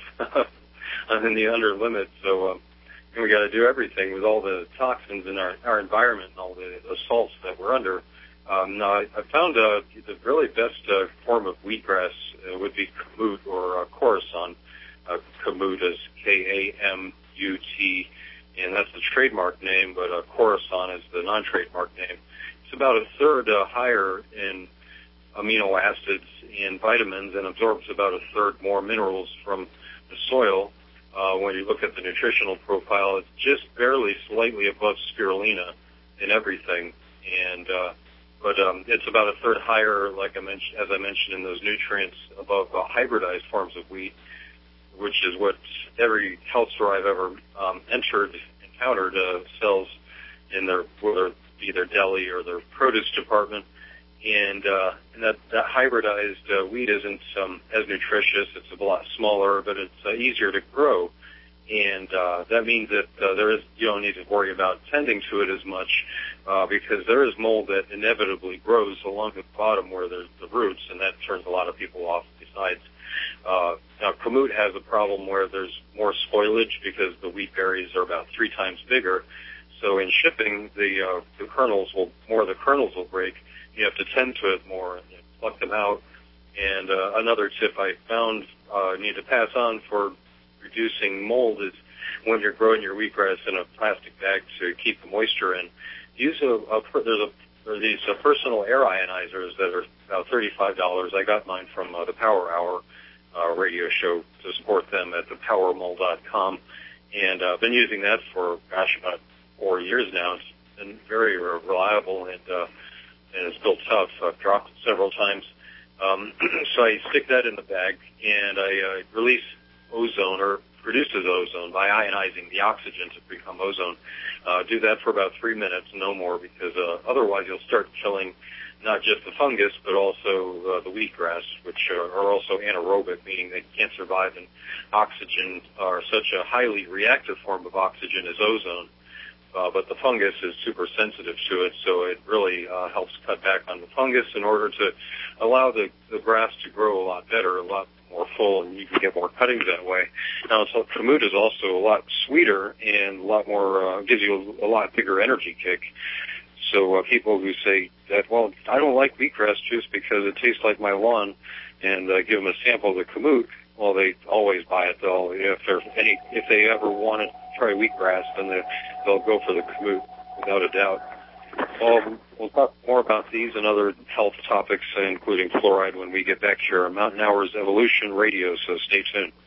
so in the under limits. So um, we got to do everything with all the toxins in our, our environment and all the assaults that we're under. Um, now, I, I found uh, the really best uh, form of wheatgrass uh, would be kamut or uh, Khorasan. Uh, kamut is K A M U T, and that's the trademark name, but uh, Khorasan is the non-trademark name. It's about a third uh, higher in amino acids and vitamins and absorbs about a third more minerals from the soil. Uh, when you look at the nutritional profile, it's just barely slightly above spirulina in everything, and uh, but um, it's about a third higher, like I mentioned, as I mentioned, in those nutrients above uh, hybridized forms of wheat, which is what every health store I've ever um, entered encountered uh, sells in their whether it be their deli or their produce department, and uh, and that, that hybridized uh, wheat isn't um, as nutritious. It's a lot smaller, but it's uh, easier to grow. And uh, that means that uh, there is you don't need to worry about tending to it as much uh, because there is mold that inevitably grows along the bottom where there's the roots, and that turns a lot of people off. Besides, uh, now kamut has a problem where there's more spoilage because the wheat berries are about three times bigger. So in shipping, the uh, the kernels will more of the kernels will break. You have to tend to it more and pluck them out. And uh, another tip I found uh, need to pass on for reducing mold is when you're growing your wheatgrass in a plastic bag to keep the moisture in, use a, a there's a there are these uh, personal air ionizers that are about thirty-five dollars. I got mine from uh, the Power Hour uh, radio show to support them at the power mold dot com, and I've uh, been using that for gosh about four years now. It's been very reliable and uh, and it's still tough. I've dropped it several times, um, so I stick that in the bag and I uh, release ozone or produces ozone by ionizing the oxygen to become ozone. Uh, do that for about three minutes, no more, because uh, otherwise you'll start killing not just the fungus but also uh, the wheatgrass, which are, are also anaerobic, meaning they can't survive in oxygen or such a highly reactive form of oxygen as ozone. Uh, but the fungus is super sensitive to it, so it really uh, helps cut back on the fungus in order to allow the, the grass to grow a lot better, a lot more full, and you can get more cuttings that way. Now, so kamut is also a lot sweeter and a lot more, uh, gives you a, a lot bigger energy kick. So uh, people who say that, well, I don't like wheatgrass juice because it tastes like my lawn, and uh, give them a sample of the kamut, well, they always buy it. They'll, you know, if they're any, if they ever want to try wheatgrass, then they, they'll go for the kamut without a doubt. Well, we'll talk more about these and other health topics, including fluoride, when we get back here on Mountain Hours Evolution Radio, so stay tuned.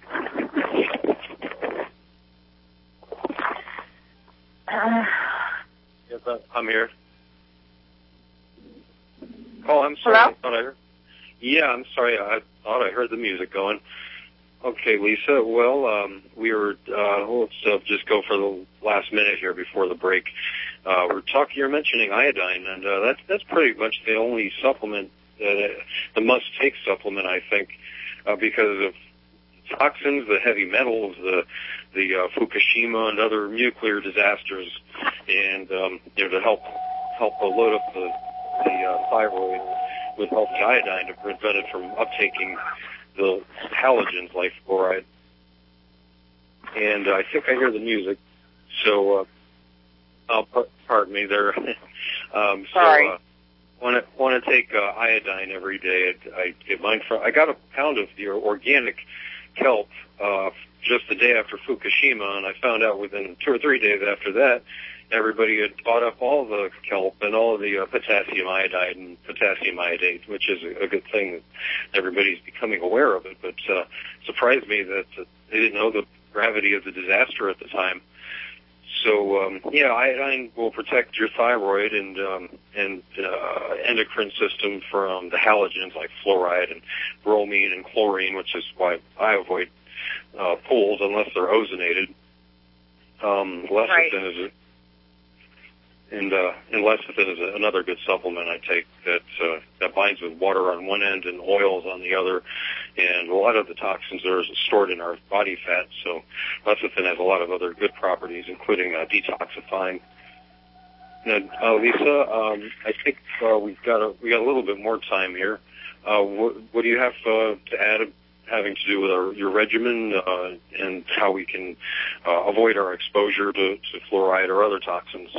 Uh, Yes, I'm here. Oh, I'm sorry. Hello? I thought I heard. Yeah, I'm sorry. I thought I heard the music going. Okay, Lisa. Well, um, we were. Uh, let's uh, just go for the last minute here before the break. Uh, we're talking. You're mentioning iodine, and uh, that's that's pretty much the only supplement, uh, the must-take supplement, I think, uh, because of toxins, the heavy metals, the the uh, Fukushima and other nuclear disasters, and um, you know, to help help uh, load up the the uh, thyroid with healthy iodine to prevent it from uptaking the halogens like fluoride. And uh, I think I hear the music, so uh, I'll put, pardon me there. um, Sorry. So, uh, want to want to take uh, iodine every day. I, I get mine from. I got a pound of the organic kelp uh, just the day after Fukushima, and I found out within two or three days after that, everybody had bought up all the kelp and all of the uh, potassium iodide and potassium iodate, which is a, a good thing. Everybody's becoming aware of it, but uh, surprised me that uh, they didn't know the gravity of the disaster at the time. So, um, yeah, iodine will protect your thyroid and um, and uh, endocrine system from the halogens like fluoride and bromine and chlorine, which is why I avoid uh, pools unless they're ozonated. Um, lecithin right. is a, and uh, and lecithin is another good supplement I take that uh, that binds with water on one end and oils on the other, and a lot of the toxins are stored in our body fat. So lecithin has a lot of other good properties, including uh, detoxifying. Now, uh, Lisa, um, I think uh, we've got a we got a little bit more time here. Uh, what, what do you have uh, to add, having to do with our, your regimen uh, and how we can uh, avoid our exposure to, to fluoride or other toxins?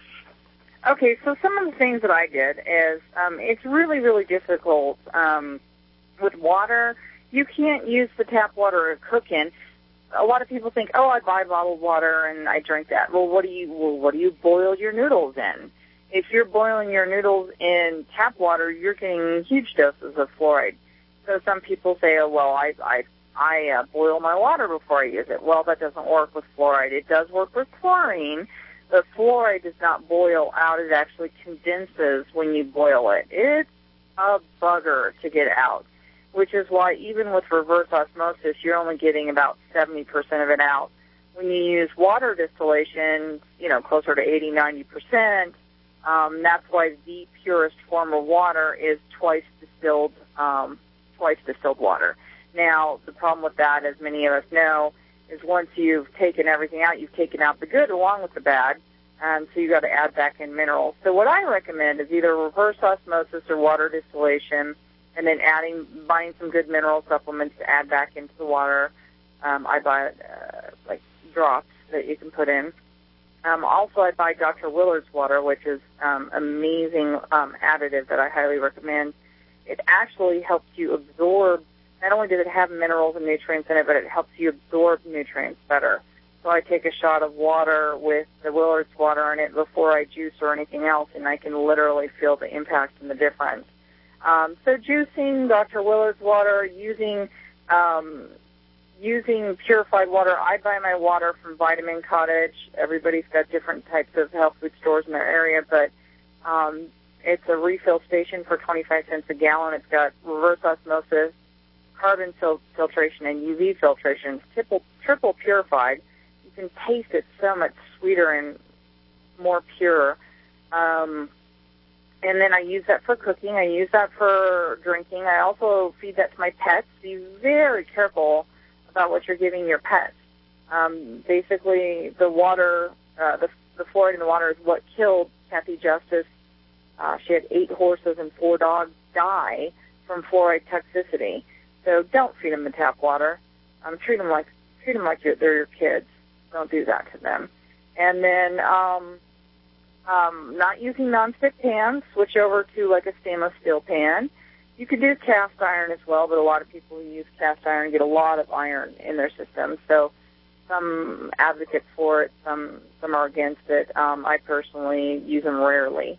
Okay, so some of the things that I did is um, it's really, really difficult um, with water. You can't use the tap water to cook in. A lot of people think, oh, I buy bottled water and I drink that. Well, what do you well, what do you boil your noodles in? If you're boiling your noodles in tap water, you're getting huge doses of fluoride. So some people say, oh, well, I I I uh, boil my water before I use it. Well, that doesn't work with fluoride. It does work with chlorine. The fluoride does not boil out. It actually condenses when you boil it. It's a bugger to get out, which is why even with reverse osmosis, you're only getting about seventy percent of it out. When you use water distillation, you know, closer to eighty, ninety percent, um, that's why the purest form of water is twice distilled, um, twice distilled water. Now, the problem with that, as many of us know, is once you've taken everything out, you've taken out the good along with the bad, and so you got to add back in minerals. So what I recommend is either reverse osmosis or water distillation, and then adding, buying some good mineral supplements to add back into the water. Um, I buy uh, like drops that you can put in. Um, also, I buy Doctor Willard's water, which is um, amazing um, additive that I highly recommend. It actually helps you absorb. Not only does it have minerals and nutrients in it, but it helps you absorb nutrients better. So I take a shot of water with the Willard's water in it before I juice or anything else, and I can literally feel the impact and the difference. Um, so juicing, Doctor Willard's water, using um, using purified water. I buy my water from Vitamin Cottage. Everybody's got different types of health food stores in their area, but um, it's a refill station for twenty-five cents a gallon. It's got reverse osmosis, carbon fil- filtration, and U V filtration. It's triple, triple purified. You can taste it so much sweeter and more pure. Um, and then I use that for cooking. I use that for drinking. I also feed that to my pets. Be very careful about what you're giving your pets. Um, basically, the water, uh, the, the fluoride in the water is what killed Kathy Justice. Uh, she had eight horses and four dogs die from fluoride toxicity. So don't feed them the tap water. Um, treat them like treat them like you're, they're your kids. Don't do that to them. And then um, um, not using nonstick pans. Switch over to like a stainless steel pan. You could do cast iron as well, but a lot of people who use cast iron get a lot of iron in their system. So some advocate for it, some some are against it. Um, I personally use them rarely.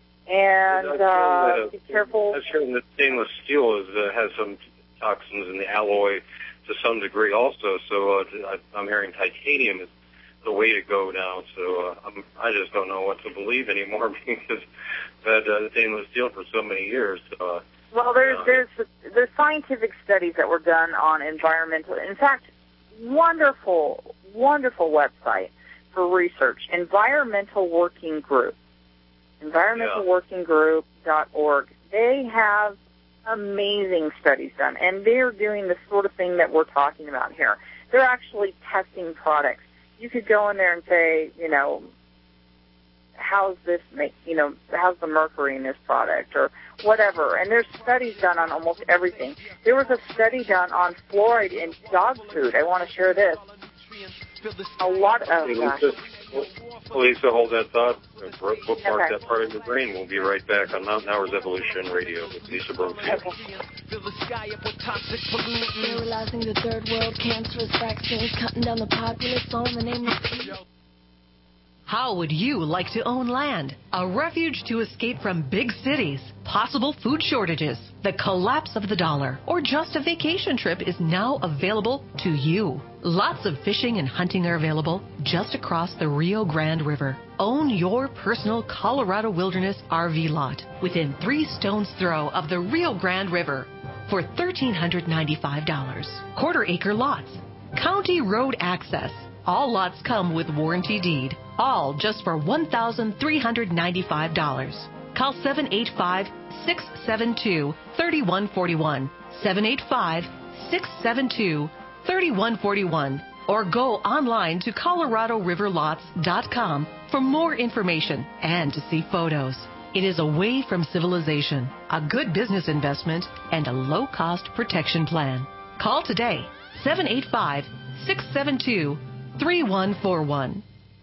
And uh, that, uh, be careful. I've heard that stainless steel is, uh, has some toxins in the alloy to some degree also. So uh, I, I'm hearing titanium is the way to go now. So uh, I'm, I just don't know what to believe anymore because I've had uh, stainless steel for so many years. Uh, well, there's uh, there's there's scientific studies that were done on environmental. In fact, wonderful, wonderful website for research, Environmental Working Group, environmental working group dot org. They have amazing studies done, and they're doing the sort of thing that we're talking about here. They're actually testing products. You could go in there and say, you know, how's this make, you know, how's the mercury in this product or whatever. And there's studies done on almost everything. There was a study done on fluoride in dog food. I want to share this. A lot of that. Lisa, hold that thought. Bookmark Okay. that part of your brain. We'll be right back on Mountain Hours Evolution Radio with Lisa Broomfield. Sterilizing the third world, cancerous vaccines, cutting down the populace, all in the name of... How would you like to own land? A refuge to escape from big cities, possible food shortages, the collapse of the dollar, or just a vacation trip is now available to you. Lots of fishing and hunting are available just across the Rio Grande River. Own your personal Colorado Wilderness R V lot within three stones throw of the Rio Grande River for one thousand three hundred ninety-five dollars. Quarter acre lots, county road access. All lots come with warranty deed. All just for one thousand three hundred ninety-five dollars. Call seven eight five, six seven two, three one four one, seven eight five, six seven two, three one four one, or go online to colorado river lots dot com for more information and to see photos. It is away from civilization, a good business investment, and a low-cost protection plan. Call today, seven eight five, six seven two, three one four one.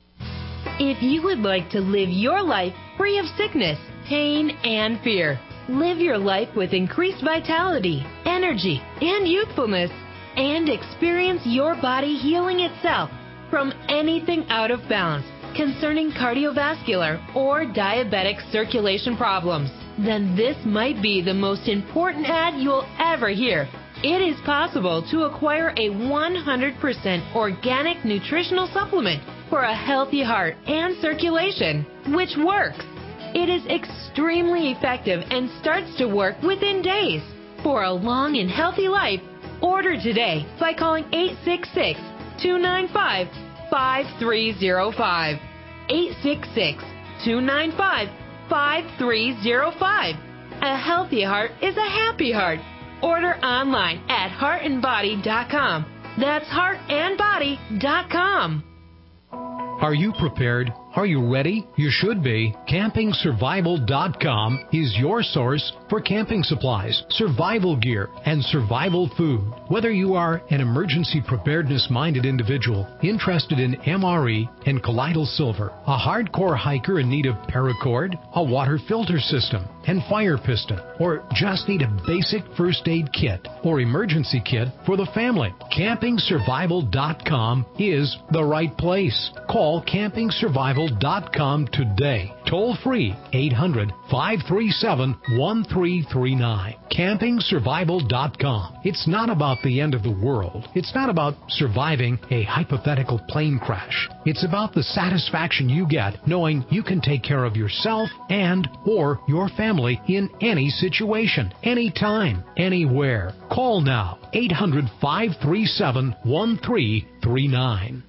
If you would like to live your life free of sickness, pain, and fear, live your life with increased vitality, energy, and youthfulness, and experience your body healing itself from anything out of balance concerning cardiovascular or diabetic circulation problems, then this might be the most important ad you'll ever hear. It is possible to acquire a one hundred percent organic nutritional supplement for a healthy heart and circulation, which works. It is extremely effective and starts to work within days. For a long and healthy life, order today by calling eight six six, two nine five, five three zero five. eight six six, two nine five, five three zero five. A healthy heart is a happy heart. Order online at heart and body dot com. That's heart and body dot com. Are you prepared? Are you ready? You should be. camping survival dot com is your source for camping supplies, survival gear, and survival food. Whether you are an emergency preparedness-minded individual interested in M R E and colloidal silver, a hardcore hiker in need of paracord, a water filter system, and fire piston, or just need a basic first aid kit or emergency kit for the family, camping survival dot com is the right place. Call camping survival dot com today. Toll free eight hundred, five three seven, one three three nine. camping survival dot com. It's not about the end of the world. It's not about surviving a hypothetical plane crash. It's about the satisfaction you get knowing you can take care of yourself and or your family in any situation, anytime, anywhere. Call now, eight hundred, five three seven, one three three nine.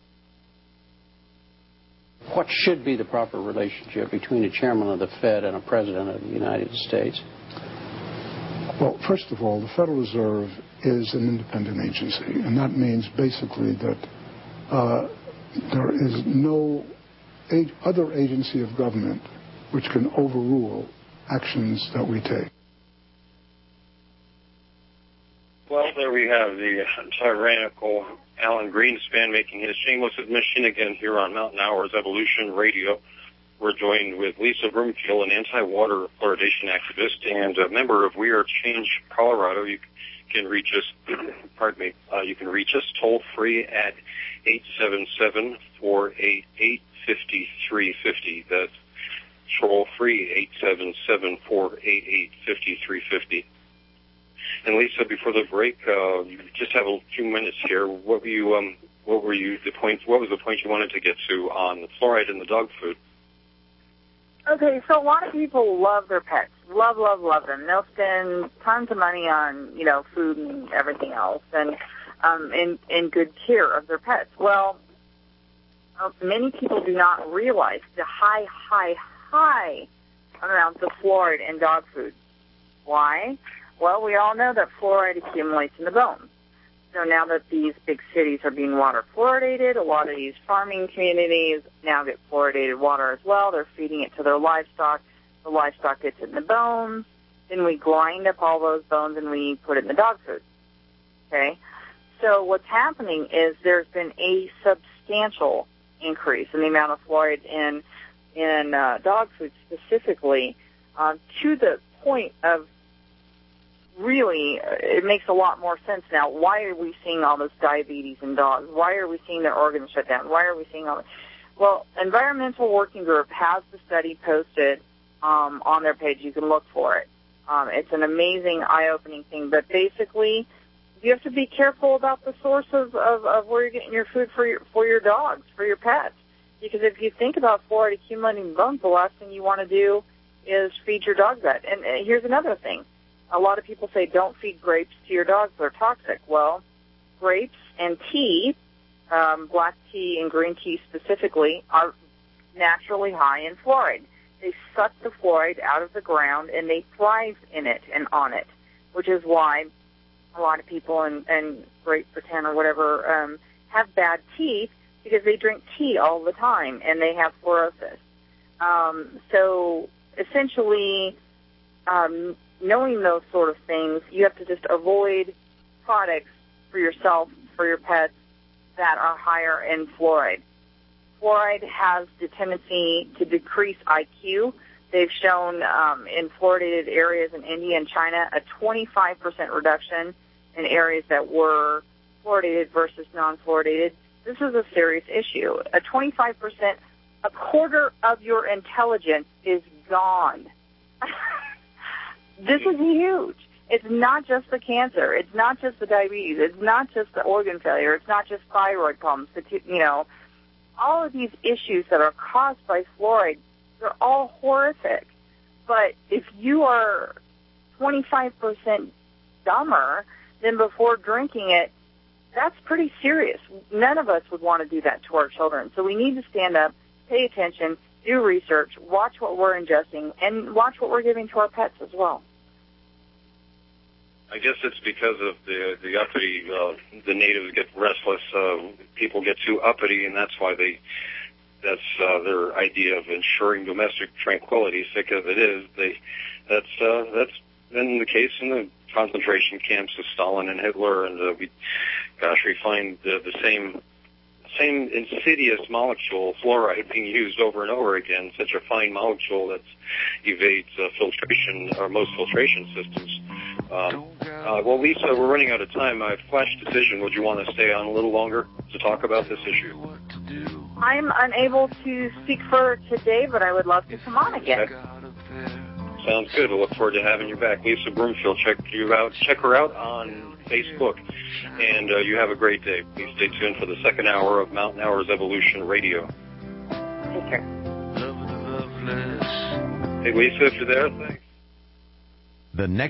What should be the proper relationship between a chairman of the Fed and a president of the United States? Well, first of all, the Federal Reserve is an independent agency, and that means basically that uh, there is no ag- other agency of government which can overrule actions that we take. Well, there we have the tyrannical Alan Greenspan making his shameless admission again here on Mountain Hours Evolution Radio. We're joined with Lisa Broomfield, an anti-water fluoridation activist and a member of We Are Change Colorado. You can reach us, pardon me, uh, you can reach us toll free at eight seven seven, four eight eight, five three five zero. That's toll free eight seven seven, four eight eight, five three five zero. And Lisa, before the break, uh, you just have a few minutes here. What were you, um, what were you, the point, what was the point you wanted to get to on the fluoride in the dog food? Okay, so a lot of people love their pets. Love, love, love them. They'll spend tons of money on, you know, food and everything else and, um, in, in good care of their pets. Well, uh, many people do not realize the high, high, high amounts of fluoride in dog food. Why? Well, we all know that fluoride accumulates in the bones. So now that these big cities are being water fluoridated, a lot of these farming communities now get fluoridated water as well. They're feeding it to their livestock. The livestock gets it in the bones. Then we grind up all those bones and we put it in the dog food. Okay? So what's happening is there's been a substantial increase in the amount of fluoride in, in uh, dog food specifically, uh, to the point of really, it makes a lot more sense now. Why are we seeing all this diabetes in dogs? Why are we seeing their organs shut down? Why are we seeing all this? Well, Environmental Working Group has the study posted um, on their page. You can look for it. Um, it's an amazing, eye-opening thing. But basically, you have to be careful about the source of, of, of where you're getting your food for your, for your dogs, for your pets. Because if you think about fluoride accumulating in bones, the last thing you want to do is feed your dog that. And uh, here's another thing. A lot of people say don't feed grapes to your dogs, they're toxic. Well, grapes and tea, um, black tea and green tea specifically, are naturally high in fluoride. They suck the fluoride out of the ground and they thrive in it and on it, which is why a lot of people in, in Great Britain or whatever um, have bad teeth because they drink tea all the time and they have fluorosis. Um, so essentially, um, knowing those sort of things, you have to just avoid products for yourself, for your pets, that are higher in fluoride. Fluoride has the tendency to decrease I Q. They've shown um, in fluoridated areas in India and China a twenty-five percent reduction in areas that were fluoridated versus non-fluoridated. This is a serious issue. A twenty-five percent, a quarter of your intelligence is gone. This is huge. It's not just the cancer. It's not just the diabetes. It's not just the organ failure. It's not just thyroid problems. You know, all of these issues that are caused by fluoride, they're all horrific. But if you are twenty-five percent dumber than before drinking it, that's pretty serious. None of us would want to do that to our children. So we need to stand up, pay attention, do research, watch what we're ingesting, and watch what we're giving to our pets as well. I guess it's because of the the uppity, uh, the natives get restless, uh, people get too uppity, and that's why they, that's uh, their idea of ensuring domestic tranquility, sick as it is. They, that's, uh, that's been the case in the concentration camps of Stalin and Hitler, and uh, we, gosh, we find the, the same same insidious molecule, fluoride, being used over and over again, such a fine molecule that evades uh, filtration, or most filtration systems. Um, uh, well, Lisa, we're running out of time. I flash decision. Would you want to stay on a little longer to talk about this issue? I'm unable to speak further today, but I would love to come on again. Okay. Sounds good. I look forward to having you back. Lisa Broomfield, check you out. Check her out on Facebook. And uh, you have a great day. Please stay tuned for the second hour of Mountain Hours Evolution Radio. Take care. Hey, Lisa, if you're there, thanks. The next